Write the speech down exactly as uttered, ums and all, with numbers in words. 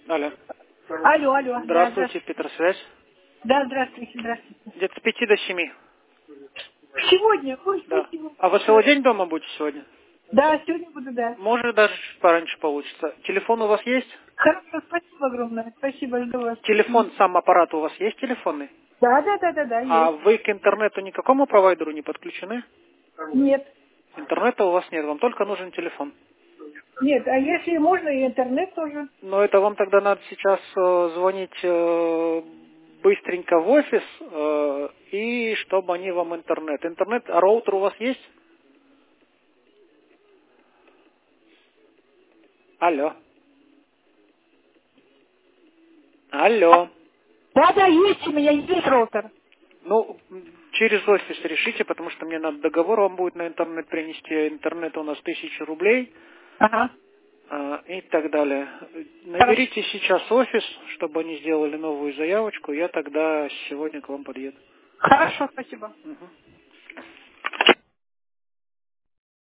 Алло. Алло, алло. Да, Здравствуйте, здравствуйте. Петросвязь. Да, здравствуйте, здравствуйте. Где-то с пяти до семи. Сегодня, ой, Да. спасибо А вы большое. целый день дома будете сегодня? Да, сегодня буду, да. Может, даже чуть пораньше получится. Телефон у вас есть? Хорошо, спасибо огромное. Спасибо, жду вас. М. Телефон, сам аппарат у вас есть телефонный? Да, да, да, да, да, А есть. вы к интернету никакому провайдеру не подключены? Нет. Интернета у вас нет, вам только нужен телефон. Нет, а если можно, и интернет тоже. Но это вам тогда надо сейчас э, звонить э, быстренько в офис, э, и чтобы они вам интернет. Интернет, а роутер у вас есть? Алло. Алло. Да, да, есть у меня, есть роутер. Ну, м, через офис решите, потому что мне надо договор вам будет на интернет принести. Интернет у нас тысяча рублей Ага. а, и так далее. Хорошо. Наберите сейчас офис, чтобы они сделали новую заявочку. Я тогда сегодня к вам подъеду. Хорошо, спасибо. Мгм.